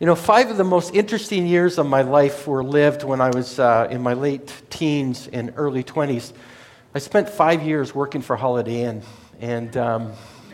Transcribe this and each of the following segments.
5 of the most interesting years of my life were lived when I was in my late teens and early 20s. I spent 5 years working for Holiday Inn, and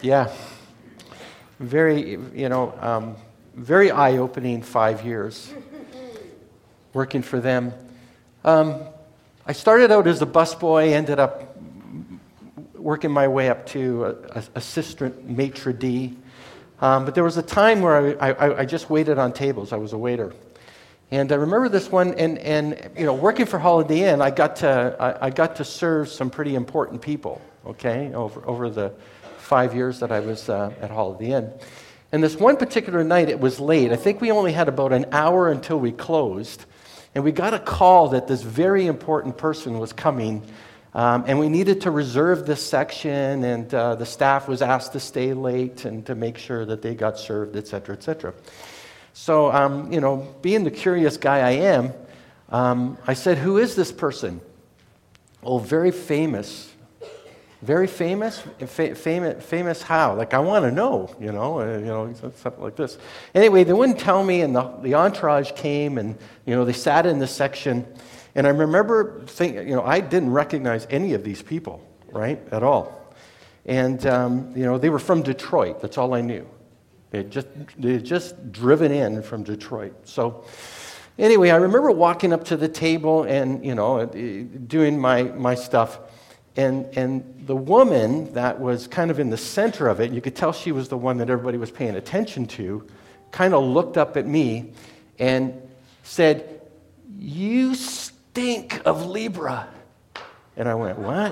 very, very eye-opening 5 years working for them. I started out as a busboy, ended up working my way up to assistant maitre d'. But there was a time where I just waited on tables. I was a waiter. And I remember this one, and working for Holiday Inn, I got to serve some pretty important people, okay, over the 5 years that I was at Holiday Inn. And this one particular night, it was late. I think we only had about an hour until we closed. And we got a call that this very important person was coming, and we needed to reserve this section, and the staff was asked to stay late and to make sure that they got served, et cetera, et cetera. So, being the curious guy I am, I said, "Who is this person?" "Oh, very famous." "Very famous? Famous how? Like, I want to know, something like this. Anyway, they wouldn't tell me, and the entourage came, and, they sat in this section. And I remember thinking, I didn't recognize any of these people, right, at all. And, they were from Detroit. That's all I knew. They had just driven in from Detroit. So anyway, I remember walking up to the table and, doing my stuff. And the woman that was kind of in the center of it, you could tell she was the one that everybody was paying attention to, kind of looked up at me and said, "You stink of Libra." And I went, "What?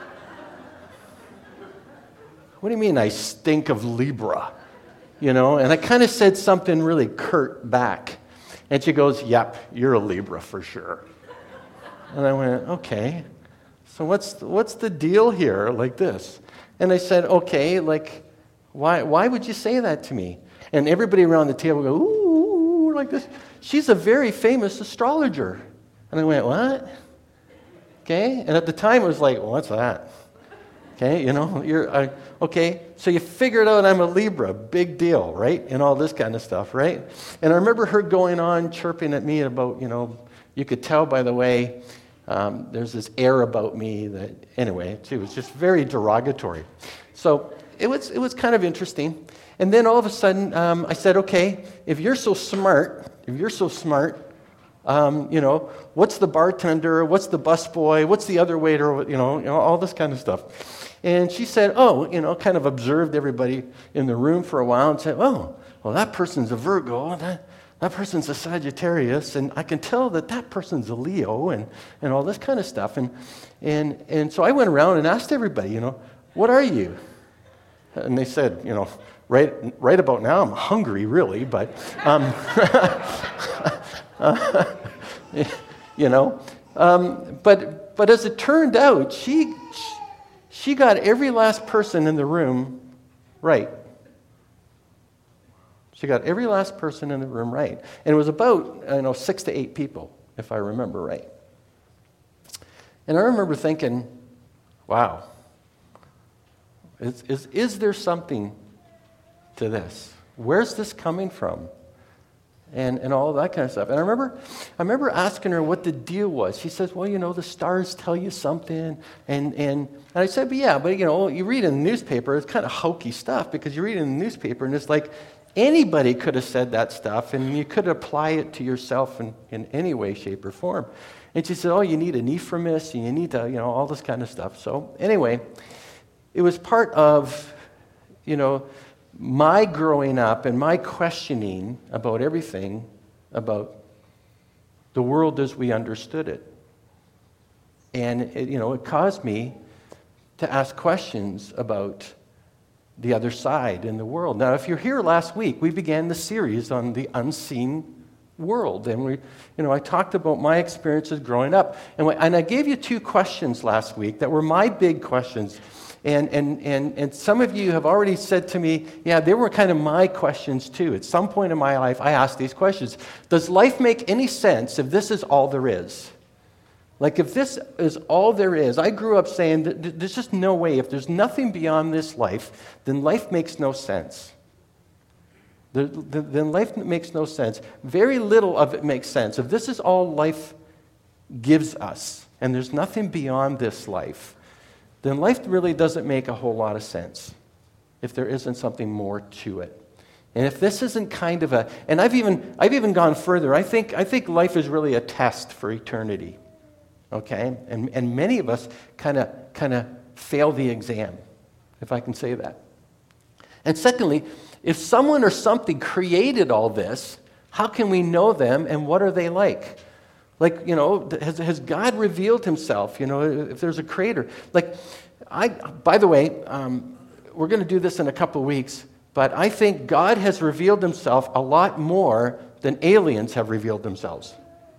What do you mean I stink of Libra?" And I kind of said something really curt back. And she goes, "Yep, you're a Libra for sure." And I went, "Okay. So what's the deal here?" Like this. And I said, "Okay, like, why would you say that to me?" And everybody around the table go, "Ooh," like this. "She's a very famous astrologer." And I went, "What?" Okay. And at the time, it was like, "What's that?" Okay, okay. So you figured out I'm a Libra, big deal, right? And all this kind of stuff, right? And I remember her going on, chirping at me about, you could tell by the way, there's this air about me that, anyway, it was just very derogatory. So it was kind of interesting. And then all of a sudden, I said, "Okay, if you're so smart, what's the bartender, what's the busboy, what's the other waiter, all this kind of stuff." And she said, kind of observed everybody in the room for a while and said, "Oh, well, that person's a Virgo, that person's a Sagittarius, and I can tell that person's a Leo," and all this kind of stuff. And so I went around and asked everybody, "What are you?" And they said, right about now I'm hungry, really, but, but as it turned out, she got every last person in the room right. She got every last person in the room right. And it was about, 6 to 8 people, if I remember right. And I remember thinking, wow, is there something to this? Where's this coming from? And all of that kind of stuff. And I remember asking her what the deal was. She says, "Well, the stars tell you something." And I said, but you read in the newspaper, it's kind of hokey stuff because you read in the newspaper and it's like anybody could have said that stuff and you could apply it to yourself in any way, shape, or form. And she said, "Oh, you need an ephemist and you need to, all this kind of stuff." So anyway, it was part of, my growing up and my questioning about everything, about the world as we understood it. And it caused me to ask questions about the other side in the world. Now, if you're here last week, we began the series on the unseen world. And I talked about my experiences growing up. And I gave you 2 questions last week that were my big questions. And some of you have already said to me, yeah, they were kind of my questions too. At some point in my life, I asked these questions. Does life make any sense if this is all there is? Like if this is all there is, I grew up saying that there's just no way. If there's nothing beyond this life, then life makes no sense. then life makes no sense. Very little of it makes sense. If this is all life gives us, and there's nothing beyond this life, then life really doesn't make a whole lot of sense if there isn't something more to it. And if this isn't kind of and I've even gone further. I think life is really a test for eternity. Okay? And many of us kind of fail the exam, if I can say that. And secondly, if someone or something created all this, how can we know them and what are they like? Like, has God revealed himself, if there's a creator? Like, by the way, we're going to do this in a couple of weeks, but I think God has revealed himself a lot more than aliens have revealed themselves.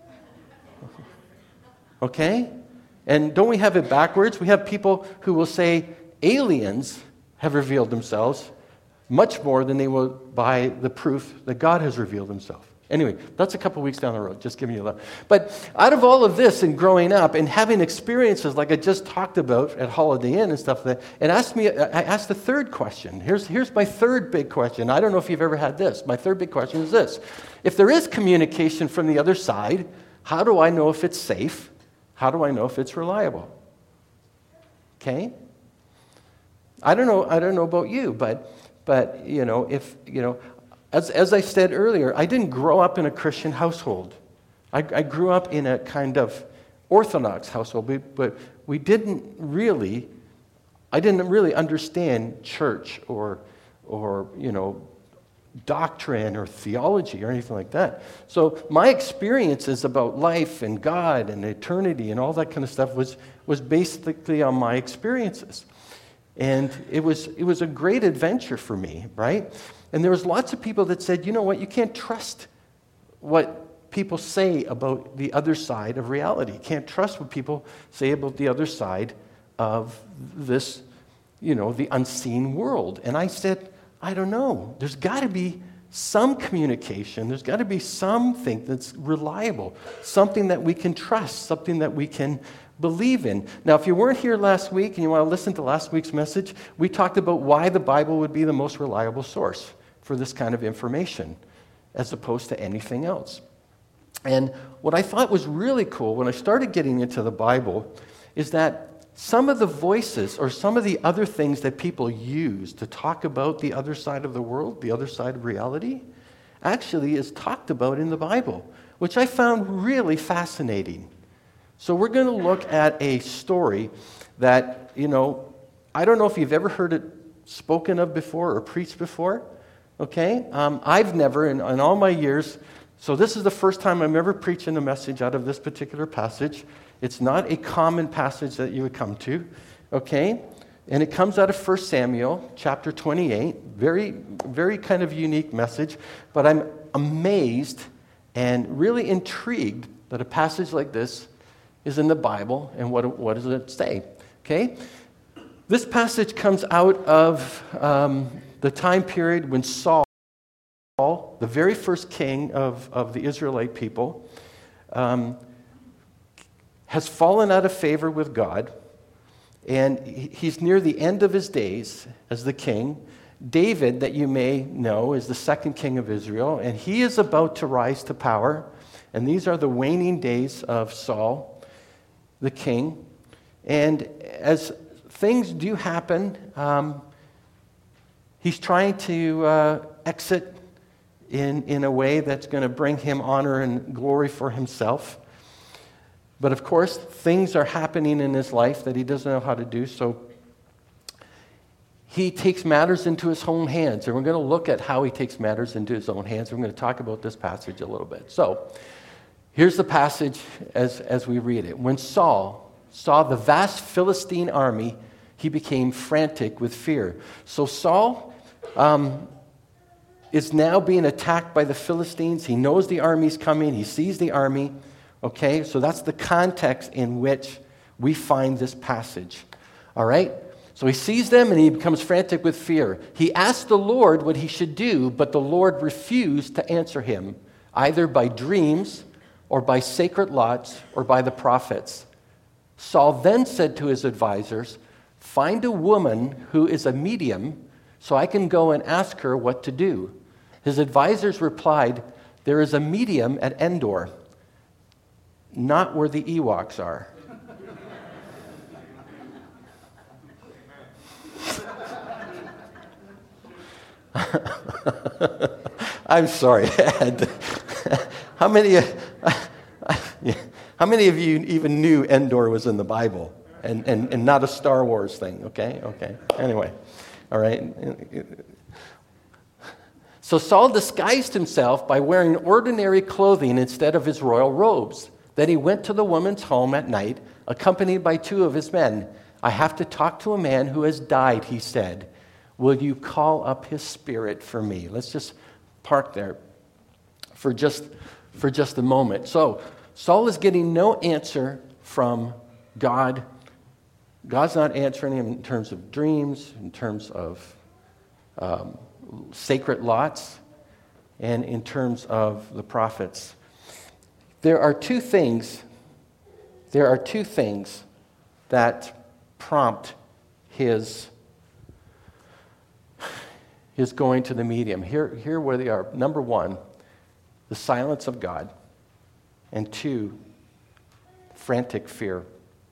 Okay? And don't we have it backwards? We have people who will say aliens have revealed themselves much more than they will by the proof that God has revealed himself. Anyway, that's a couple weeks down the road, just giving you that. But out of all of this and growing up and having experiences like I just talked about at Holiday Inn and stuff, I asked the third question. Here's my third big question. I don't know if you've ever had this. My third big question is this. If there is communication from the other side, how do I know if it's safe? How do I know if it's reliable? Okay? I don't know about you, but as I said earlier, I didn't grow up in a Christian household. I grew up in a kind of Orthodox household, but I didn't really understand church or doctrine or theology or anything like that. So my experiences about life and God and eternity and all that kind of stuff was basically on my experiences. And it was a great adventure for me, right? And there was lots of people that said, you know what, you can't trust what people say about the other side of reality. You can't trust what people say about the other side of this, the unseen world. And I said, I don't know. There's got to be some communication. There's got to be something that's reliable, something that we can trust, something that we can believe in. Now, if you weren't here last week and you want to listen to last week's message, we talked about why the Bible would be the most reliable source for this kind of information as opposed to anything else. And what I thought was really cool when I started getting into the Bible is that some of the voices or some of the other things that people use to talk about the other side of the world, the other side of reality, actually is talked about in the Bible, which I found really fascinating. So we're going to look at a story that, I don't know if you've ever heard it spoken of before or preached before, okay? I've never, in all my years, so this is the first time I'm ever preaching a message out of this particular passage. It's not a common passage that you would come to, okay? And it comes out of 1 Samuel chapter 28, very, very kind of unique message, but I'm amazed and really intrigued that a passage like this is in the Bible, and what does it say? Okay? This passage comes out of the time period when Saul, the very first king of the Israelite people, has fallen out of favor with God, and he's near the end of his days as the king. David, that you may know, is the second king of Israel, and he is about to rise to power, and these are the waning days of Saul, the king. And as things do happen, he's trying to exit in a way that's going to bring him honor and glory for himself. But of course, things are happening in his life that he doesn't know how to do, so he takes matters into his own hands. And we're going to look at how he takes matters into his own hands. We're going to talk about this passage a little bit. So, here's the passage as we read it. When Saul saw the vast Philistine army, he became frantic with fear. So Saul is now being attacked by the Philistines. He knows the army's coming. He sees the army. Okay, so that's the context in which we find this passage. All right? So he sees them and he becomes frantic with fear. He asked the Lord what he should do, but the Lord refused to answer him, either by dreams or by sacred lots or by the prophets. Saul then said to his advisors, "Find a woman who is a medium so I can go and ask her what to do." His advisors replied, "There is a medium at Endor, not where the Ewoks are." I'm sorry. How many of you even knew Endor was in the Bible and not a Star Wars thing? Okay. Anyway, all right. So Saul disguised himself by wearing ordinary clothing instead of his royal robes. Then he went to the woman's home at night, accompanied by 2 of his men. "I have to talk to a man who has died," he said. "Will you call up his spirit for me?" Let's just park there for just a moment. So Saul is getting no answer from God. God's not answering him in terms of dreams, in terms of sacred lots, and in terms of the prophets. There are two things that prompt his going to the medium. Here where they are. Number 1, the silence of God. And 2, frantic fear.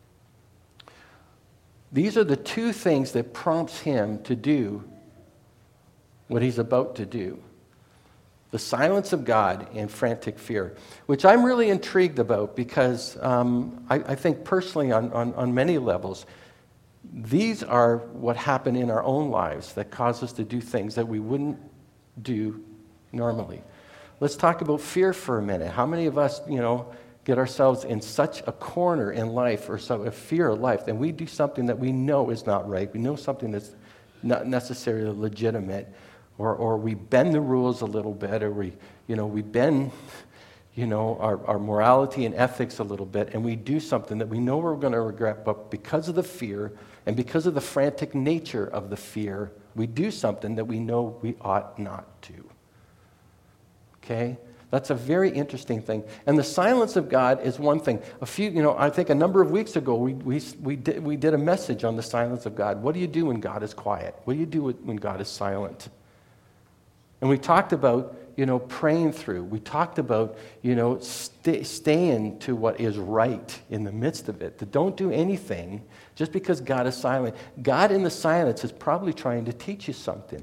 These are the 2 things that prompts him to do what he's about to do. The silence of God and frantic fear, which I'm really intrigued about because I think personally on many levels, these are what happen in our own lives that cause us to do things that we wouldn't do normally. Let's talk about fear for a minute. How many of us, get ourselves in such a corner in life or so a fear of life, and we do something that we know is not right. We know something that's not necessarily legitimate, or we bend the rules a little bit, or we bend, our morality and ethics a little bit, and we do something that we know we're going to regret, but because of the fear and because of the frantic nature of the fear, we do something that we know we ought not to. Okay? That's a very interesting thing. And the silence of God is one thing. I think a number of weeks ago, we did a message on the silence of God. What do you do when God is quiet? What do you do when God is silent? And we talked about, praying through. We talked about, staying to what is right in the midst of it. That don't do anything just because God is silent. God in the silence is probably trying to teach you something.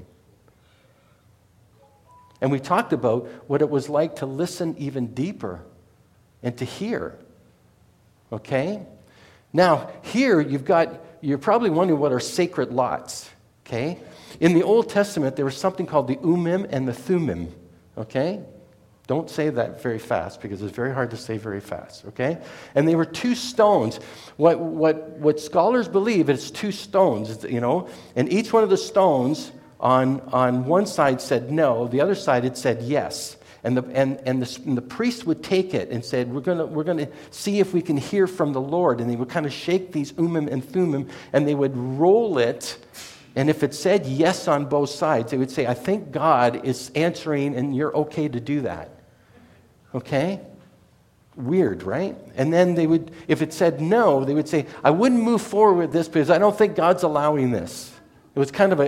And we talked about what it was like to listen even deeper and to hear. Okay? Now, here you're probably wondering what are sacred lots. Okay? In the Old Testament, there was something called the Urim and the Thummim. Okay? Don't say that very fast because it's very hard to say very fast. Okay? And they were 2 stones. What scholars believe is 2 stones, and each one of the stones on one side said no, the other side it said yes. And the priest would take it and said, we're going to see if we can hear from the Lord. And they would kind of shake these Urim and Thummim, and they would roll it. And if it said yes on both sides, they would say, I think God is answering, and you're okay to do that. Okay? Weird, right? And then if it said no, they would say, I wouldn't move forward with this because I don't think God's allowing this. It was kind of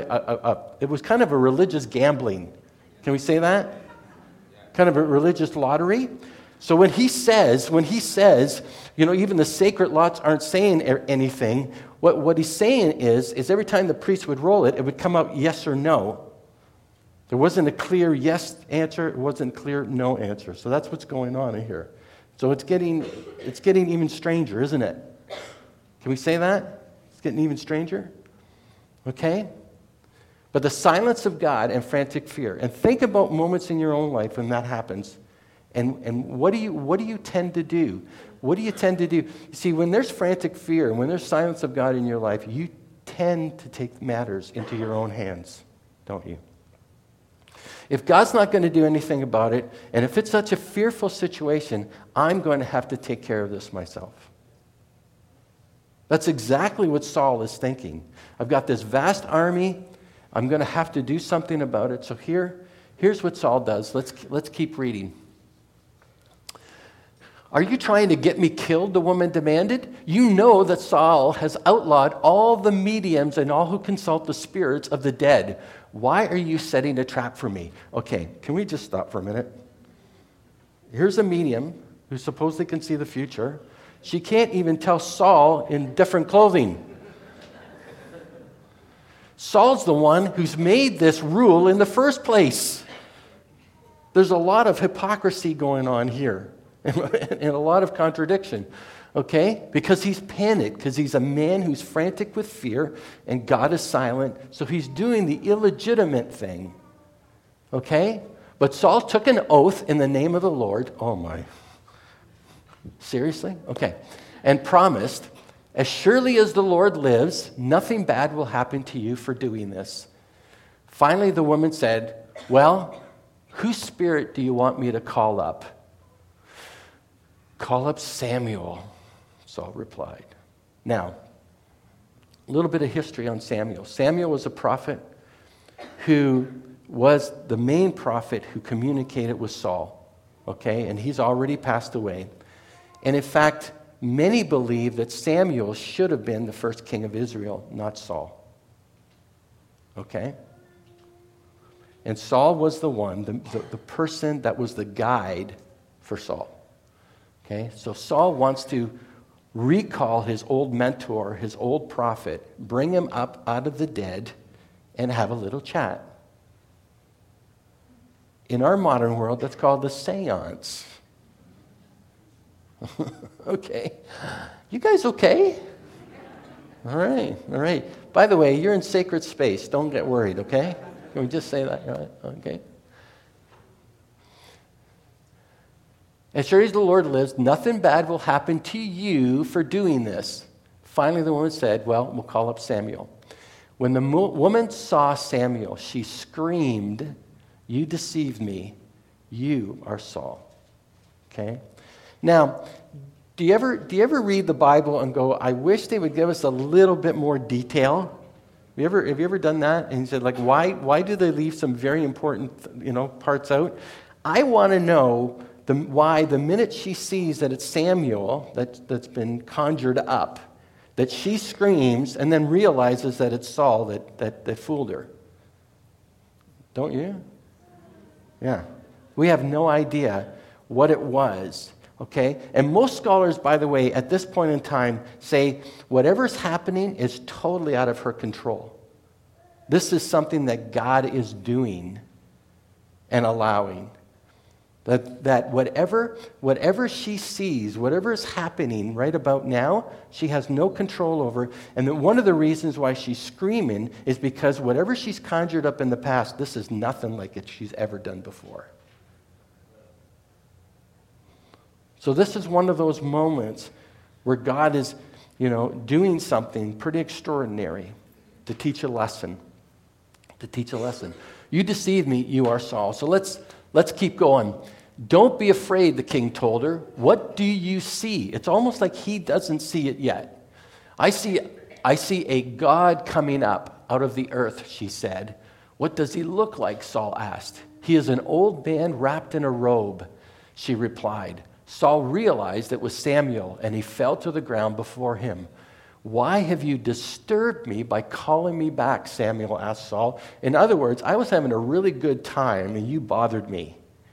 a religious gambling. Can we say that? Kind of a religious lottery. So when he says, even the sacred lots aren't saying anything, what he's saying is every time the priest would roll it, it would come out yes or no. There wasn't a clear yes answer, it wasn't a clear no answer. So that's what's going on in here. So it's getting even stranger, isn't it? Can we say that? It's getting even stranger? Okay? But the silence of God and frantic fear. And think about moments in your own life when that happens. And what do you tend to do? What do you tend to do? You see, when there's frantic fear, when there's silence of God in your life, you tend to take matters into your own hands, don't you? If God's not going to do anything about it, and if it's such a fearful situation, I'm going to have to take care of this myself. That's exactly what Saul is thinking. I've got this vast army. I'm going to have to do something about it. So here's what Saul does. Let's keep reading. Are you trying to get me killed? The woman demanded. You know that Saul has outlawed all the mediums and all who consult the spirits of the dead. Why are you setting a trap for me? Okay, can we just stop for a minute? Here's a medium who supposedly can see the future. She can't even tell Saul in different clothing. Saul's the one who's made this rule in the first place. There's a lot of hypocrisy going on here and a lot of contradiction, okay? Because he's panicked, because he's a man who's frantic with fear, and God is silent, so he's doing the illegitimate thing, okay? But Saul took an oath in the name of the Lord. Oh, my. Seriously? Okay. And promised, as surely as the Lord lives, nothing bad will happen to you for doing this. Finally, the woman said, well, whose spirit do you want me to call up? Call up Samuel, Saul replied. Now, a little bit of history on Samuel. Samuel was a prophet who was the main prophet who communicated with Saul, okay? And he's already passed away. And in fact, many believe that Samuel should have been the first king of Israel, not Saul. Okay? And Saul was the one, the person that was the guide for Saul. Okay? So Saul wants to recall his old mentor, his old prophet, bring him up out of the dead, and have a little chat. In our modern world, that's called the seance. Okay. You guys okay? All right. By the way, you're in sacred space. Don't get worried, okay? Can we just say that? Right? Okay. As sure as the Lord lives, nothing bad will happen to you for doing this. Finally, the woman said, well, we'll call up Samuel. When the woman saw Samuel, she screamed, you deceived me. You are Saul. Okay? Now, do you ever read the Bible and go, I wish they would give us a little bit more detail? Have you ever done that? And you said, like, why do they leave some very important, parts out? I want to know why the minute she sees that it's Samuel that's been conjured up, that she screams and then realizes that it's Saul that fooled her. Don't you? Yeah. We have no idea what it was. Okay? And most scholars, by the way, at this point in time say whatever's happening is totally out of her control. This is something that God is doing and allowing. That whatever she sees, whatever is happening right about now, she has no control over. And that one of the reasons why she's screaming is because whatever she's conjured up in the past, this is nothing like it she's ever done before. So this is one of those moments where God is, doing something pretty extraordinary to teach a lesson. You deceived me, you are Saul. So let's keep going. Don't be afraid, the king told her. What do you see? It's almost like he doesn't see it yet. I see a God coming up out of the earth, she said. What does he look like? Saul asked. He is an old man wrapped in a robe, she replied. Saul realized it was Samuel, and he fell to the ground before him. Why have you disturbed me by calling me back? Samuel asked Saul. In other words, I was having a really good time, and you bothered me.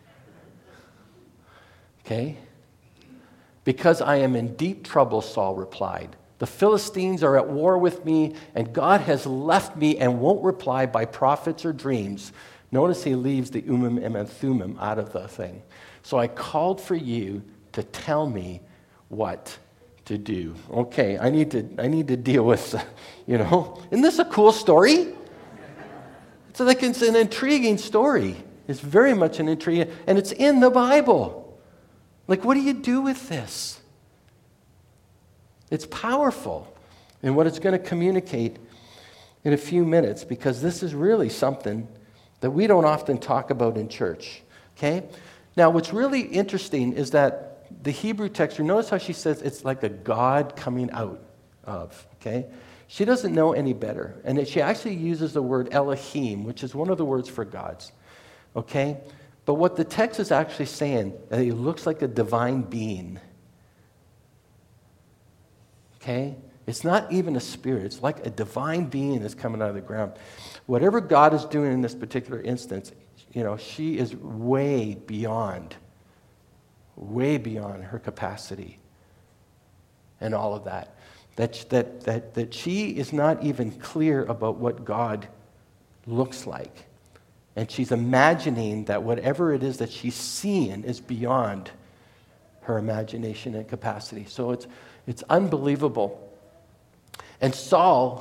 Okay? Because I am in deep trouble, Saul replied. The Philistines are at war with me, and God has left me and won't reply by prophets or dreams. Notice he leaves the Urim and Thummim out of the thing. So I called for you to tell me what to do. Okay, I need to deal with, Isn't this a cool story? It's an intriguing story. It's very much an intrigue, and it's in the Bible. Like, what do you do with this? It's powerful in what it's going to communicate in a few minutes, because this is really something that we don't often talk about in church. Okay? Now, what's really interesting is that the Hebrew text, you notice how she says it's like a God coming out of, okay? She doesn't know any better. And she actually uses the word Elohim, which is one of the words for gods, okay? But what the text is actually saying, that he looks like a divine being, okay? It's not even a spirit. It's like a divine being that's coming out of the ground. Whatever God is doing in this particular instance, she is way beyond her capacity and all of that. That she is not even clear about what God looks like. And she's imagining that whatever it is that she's seeing is beyond her imagination and capacity. So it's unbelievable. And Saul,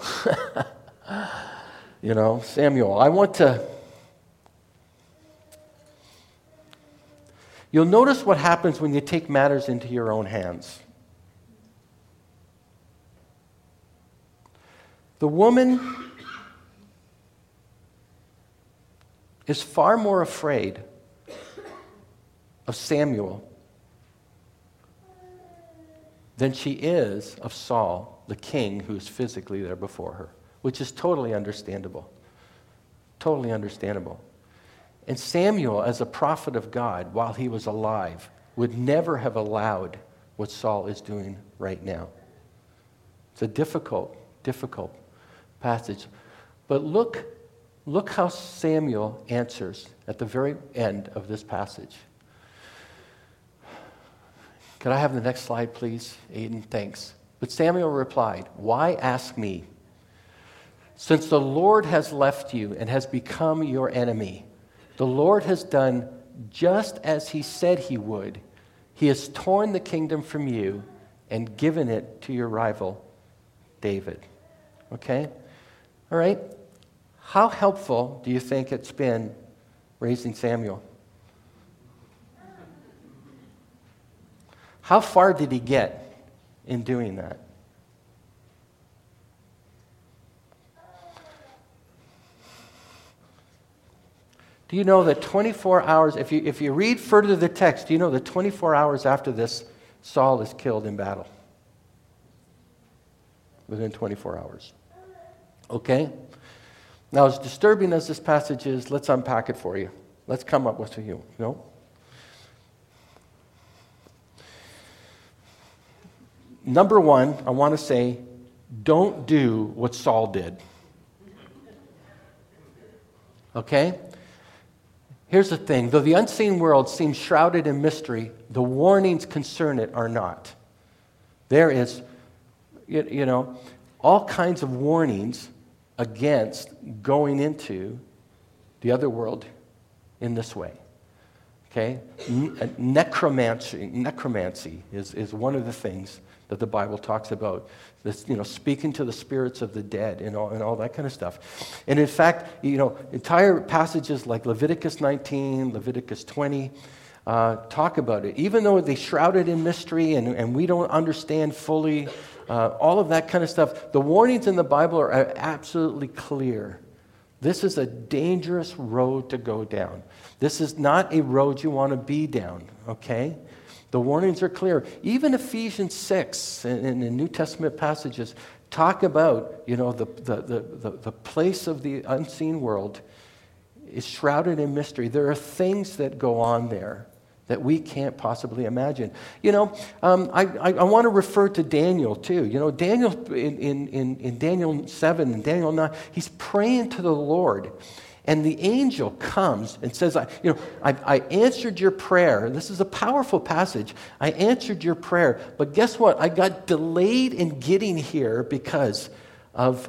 Samuel, you'll notice what happens when you take matters into your own hands. The woman is far more afraid of Samuel than she is of Saul, the king who's physically there before her, which is totally understandable. Totally understandable. And Samuel, as a prophet of God, while he was alive, would never have allowed what Saul is doing right now. It's a difficult passage. But look how Samuel answers at the very end of this passage. Could I have the next slide, please? Aiden, thanks. But Samuel replied, "Why ask me? Since the Lord has left you and has become your enemy, the Lord has done just as he said he would. He has torn the kingdom from you and given it to your rival, David." Okay? All right? How helpful do you think it's been raising Samuel? How far did he get in doing that? Do you know that 24 hours, if you read further the text, do you know that 24 hours after this, Saul is killed in battle? Within 24 hours. Okay? Now, as disturbing as this passage is, let's unpack it for you. Let's come up with you. Number one, I want to say, don't do what Saul did. Okay? Here's the thing. Though the unseen world seems shrouded in mystery, the warnings concern it are not. There is, all kinds of warnings against going into the other world in this way. Okay? Necromancy is one of the things that the Bible talks about. This, speaking to the spirits of the dead and all that kind of stuff. And in fact, entire passages like Leviticus 19, Leviticus 20, talk about it. Even though they shroud it in mystery and we don't understand fully all of that kind of stuff, the warnings in the Bible are absolutely clear. This is a dangerous road to go down. This is not a road you want to be down, okay? The warnings are clear. Even Ephesians 6 in the New Testament passages talk about, the place of the unseen world is shrouded in mystery. There are things that go on there that we can't possibly imagine. I want to refer to Daniel too. Daniel in Daniel 7 and Daniel 9, he's praying to the Lord. And the angel comes and says, I answered your prayer. This is a powerful passage. I answered your prayer. But guess what? I got delayed in getting here because of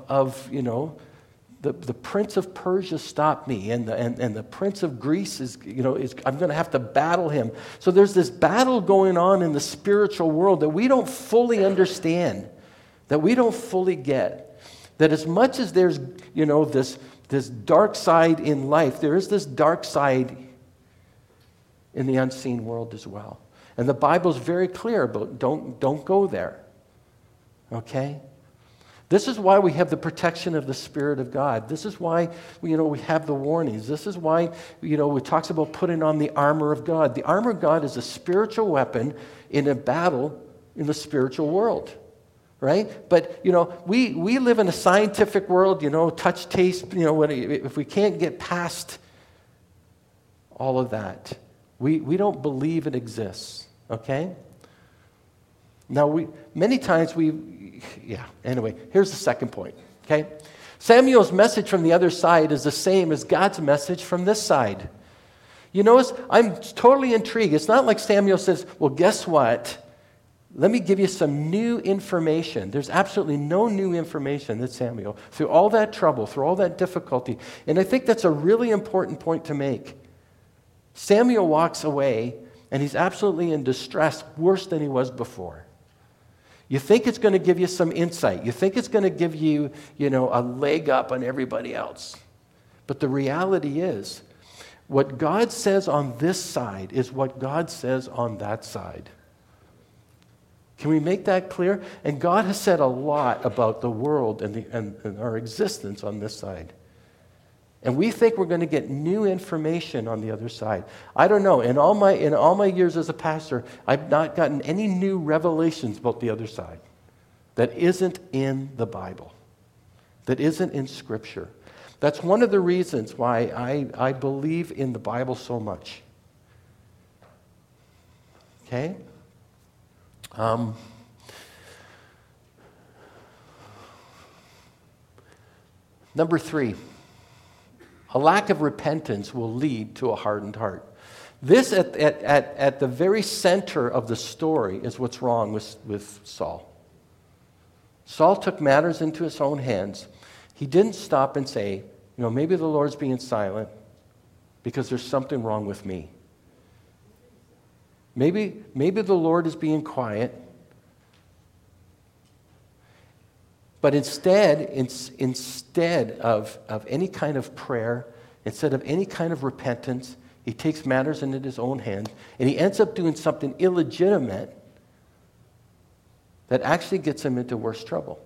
the prince of Persia stopped me, and the prince of Greece is I'm going to have to battle him. So there's this battle going on in the spiritual world that we don't fully understand, that we don't fully get. That as much as there's this dark side in life, there is this dark side in the unseen world as well. And the Bible's very clear about don't go there. Okay? This is why we have the protection of the Spirit of God. This is why we have the warnings. This is why it talks about putting on the armor of God. The armor of God is a spiritual weapon in a battle in the spiritual world. Right? But, we live in a scientific world, touch, taste, if we can't get past all of that, we don't believe it exists, okay? Now, anyway, here's the second point, okay? Samuel's message from the other side is the same as God's message from this side. You notice, I'm totally intrigued. It's not like Samuel says, well, guess what? Let me give you some new information. There's absolutely no new information that Samuel, through all that trouble, through all that difficulty. And I think that's a really important point to make. Samuel walks away, and he's absolutely in distress, worse than he was before. You think it's going to give you some insight. You think it's going to give you, a leg up on everybody else. But the reality is, what God says on this side is what God says on that side. Can we make that clear? And God has said a lot about the world and our existence on this side. And we think we're going to get new information on the other side. I don't know. In all my years as a pastor, I've not gotten any new revelations about the other side that isn't in the Bible, that isn't in Scripture. That's one of the reasons why I believe in the Bible so much. Okay? Number 3, a lack of repentance will lead to a hardened heart. This, at the very center of the story, is what's wrong with Saul. Saul took matters into his own hands. He didn't stop and say, maybe the Lord's being silent because there's something wrong with me. Maybe the Lord is being quiet. But instead of any kind of prayer, instead of any kind of repentance, he takes matters into his own hands, and he ends up doing something illegitimate that actually gets him into worse trouble.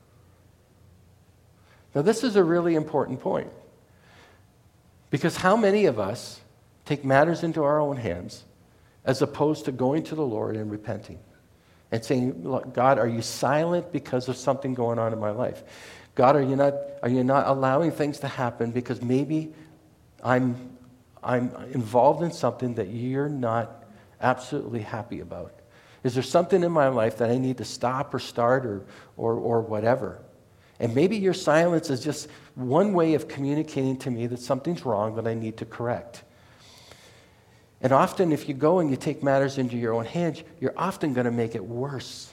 Now, this is a really important point, because how many of us take matters into our own hands as opposed to going to the Lord and repenting and saying, "Look, God, are you silent because of something going on in my life? God, are you not allowing things to happen because maybe I'm involved in something that you're not absolutely happy about? Is there something in my life that I need to stop or start or whatever?" And maybe your silence is just one way of communicating to me that something's wrong that I need to correct. And often if you go and you take matters into your own hands, you're often going to make it worse.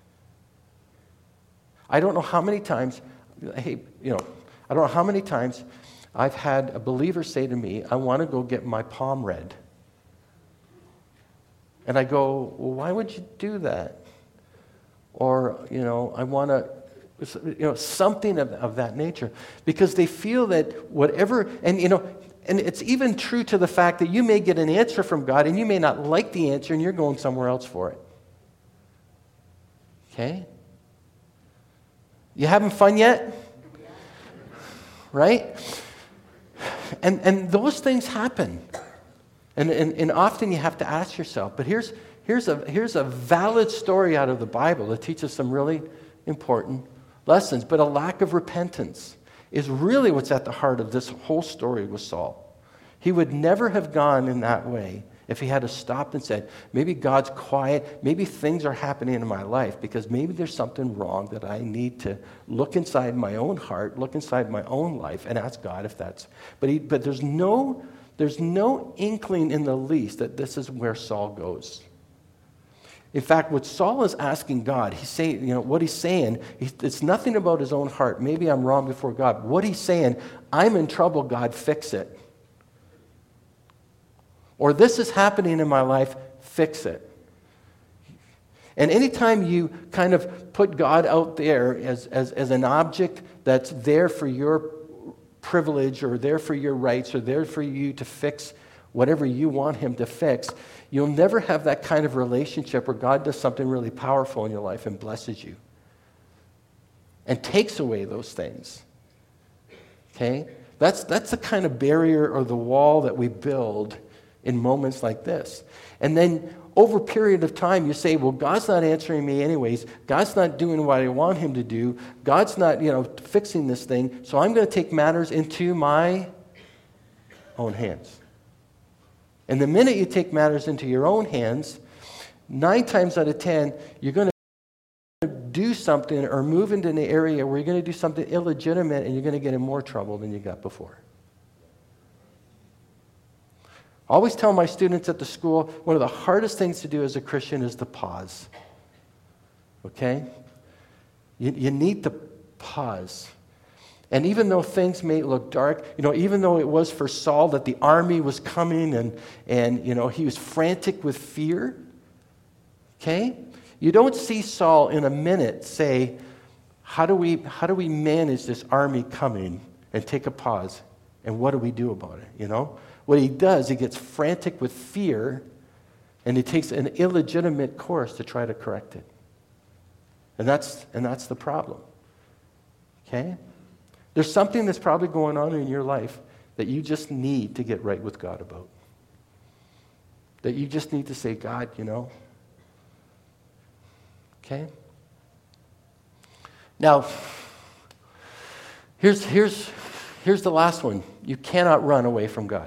I don't know how many times I've had a believer say to me, "I want to go get my palm read." And I go, "Well, why would you do that?" Or, I want to, something of that nature. Because they feel that whatever, and it's even true to the fact that you may get an answer from God and you may not like the answer and you're going somewhere else for it. Okay? You having fun yet? Right? And those things happen. And often you have to ask yourself, but here's a valid story out of the Bible that teaches some really important lessons. But a lack of repentance is really what's at the heart of this whole story with Saul. He would never have gone in that way if he had stopped and said, maybe God's quiet, maybe things are happening in my life because maybe there's something wrong that I need to look inside my own heart, look inside my own life and ask God if that's... But there's no inkling in the least that this is where Saul goes. In fact, what Saul is asking God, he's saying, what he's saying, it's nothing about his own heart. Maybe I'm wrong before God. What he's saying, I'm in trouble, God, fix it. Or this is happening in my life, fix it. And anytime you kind of put God out there as an object that's there for your privilege or there for your rights or there for you to fix whatever you want him to fix, you'll never have that kind of relationship where God does something really powerful in your life and blesses you and takes away those things. Okay? That's the kind of barrier or the wall that we build in moments like this. And then over a period of time, you say, well, God's not answering me anyways. God's not doing what I want him to do. God's not, fixing this thing. So I'm going to take matters into my own hands. And the minute you take matters into your own hands, 9 times out of 10, you're going to something or move into an area where you're going to do something illegitimate and you're going to get in more trouble than you got before. I always tell my students at the school, one of the hardest things to do as a Christian is to pause. Okay? You need to pause. And even though things may look dark, even though it was for Saul that the army was coming and he was frantic with fear, okay? You don't see Saul in a minute say, how do we manage this army coming, and take a pause, and what do we do about it, What he does, he gets frantic with fear, and he takes an illegitimate course to try to correct it. And that's the problem. Okay? There's something that's probably going on in your life that you just need to get right with God about. That you just need to say, God, Okay? Now, here's the last one. You cannot run away from God.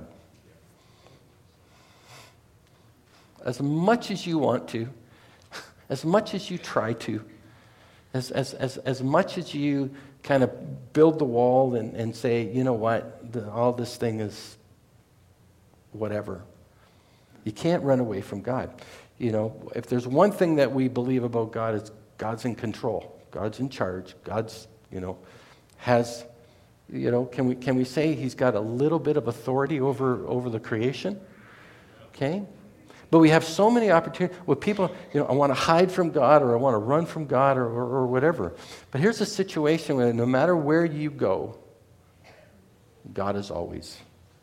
As much as you want to, as much as you try to, as much as you kind of build the wall and say, you know what, all this thing is whatever. You can't run away from God. If there's one thing that we believe about God, it's God's in control. God's in charge. God's, has, can we say he's got a little bit of authority over the creation? Okay? But we have so many opportunities where people, I want to hide from God, or I want to run from God, or whatever. But here's a situation where no matter where you go, God is always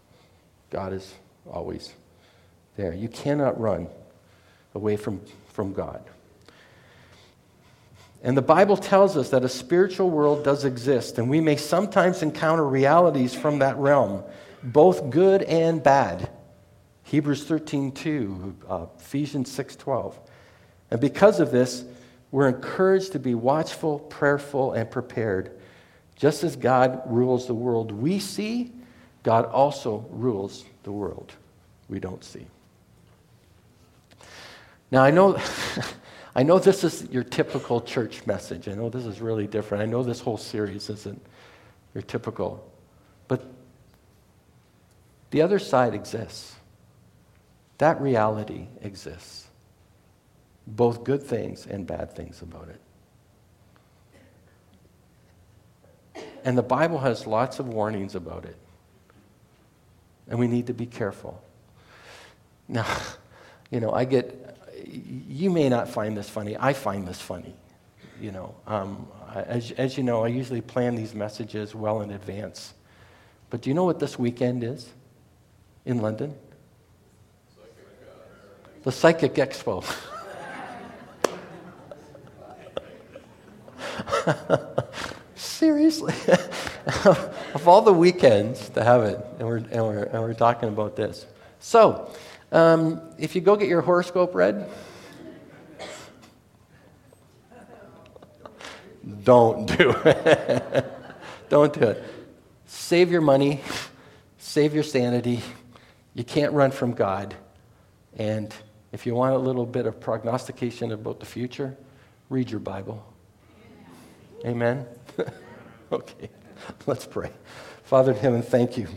there. You cannot run away from God. And the Bible tells us that a spiritual world does exist, and we may sometimes encounter realities from that realm, both good and bad. Hebrews 13:2, Ephesians 6:12. And because of this, we're encouraged to be watchful, prayerful, and prepared. Just as God rules the world we see, God also rules the world we don't see. Now, I know this is your typical church message. I know this is really different. I know this whole series isn't your typical. But the other side exists. That reality exists. Both good things and bad things about it. And the Bible has lots of warnings about it. And we need to be careful. Now, you may not find this funny. I find this funny. As you know, I usually plan these messages well in advance. But do you know what this weekend is in London? The Psychic Expo. Seriously, of all the weekends to have it, and we're talking about this. So, if you go get your horoscope read, don't do it. Don't do it. Save your money. Save your sanity. You can't run from God. And if you want a little bit of prognostication about the future, read your Bible. Amen? Okay, let's pray. Father in heaven, thank you.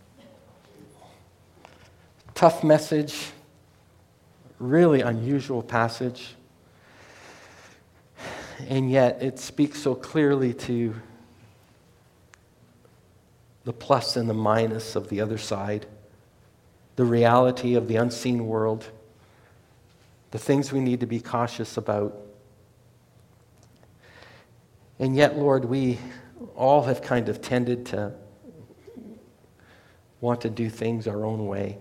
Tough message, really unusual passage, and yet it speaks so clearly to the plus and the minus of the other side, the reality of the unseen world, the things we need to be cautious about. And yet, Lord, we all have kind of tended to want to do things our own way.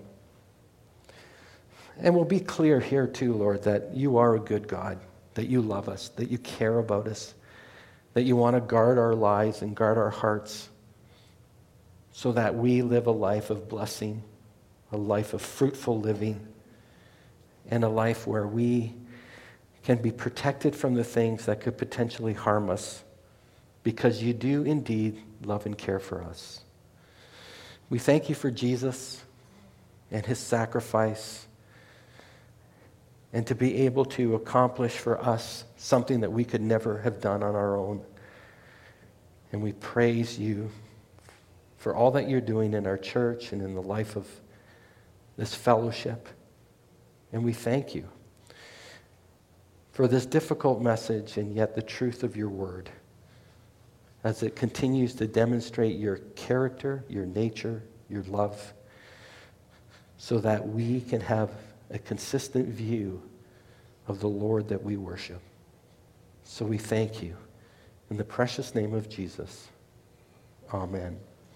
And we'll be clear here too, Lord, that you are a good God, that you love us, that you care about us, that you want to guard our lives and guard our hearts so that we live a life of blessing, a life of fruitful living, and a life where we can be protected from the things that could potentially harm us, because you do indeed love and care for us. We thank you for Jesus and his sacrifice. and to be able to accomplish for us something that we could never have done on our own. And we praise you for all that you're doing in our church and in the life of this fellowship. And we thank you for this difficult message and yet the truth of your word as it continues to demonstrate your character, your nature, your love, so that we can have a consistent view of the Lord that we worship. So we thank you. In the precious name of Jesus, amen.